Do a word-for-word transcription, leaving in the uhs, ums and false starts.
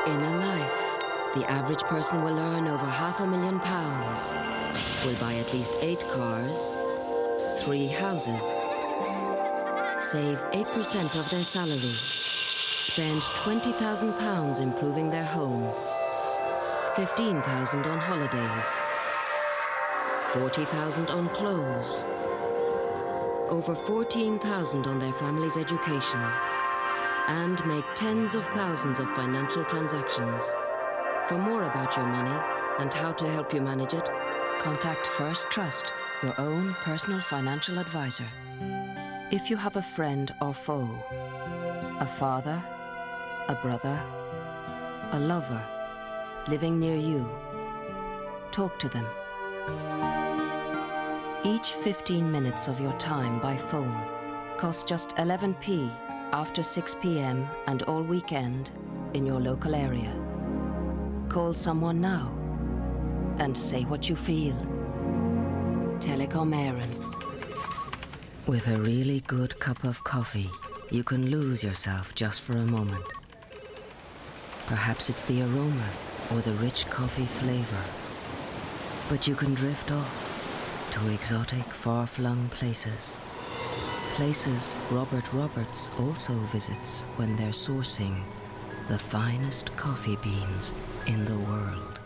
In a life, the average person will earn over half a million pounds, will buy at least eight cars, three houses, save eight percent of their salary, spend twenty thousand pounds improving their home, fifteen thousand on holidays, forty thousand on clothes, over fourteen thousand on their family's education, and make tens of thousands of financial transactions. For more about your money and how to help you manage it, contact First Trust, your own personal financial advisor. If you have a friend or foe, a father, a brother, a lover living near you, talk to them. Each fifteen minutes of your time by phone costs just eleven p after six p m and all weekend in your local area. Call someone now and say what you feel. Telecom Éireann. With a really good cup of coffee, you can lose yourself just for a moment. Perhaps it's the aroma or the rich coffee flavor. But you can drift off to exotic, far-flung places. Places Robert Roberts also visits when they're sourcing the finest coffee beans in the world.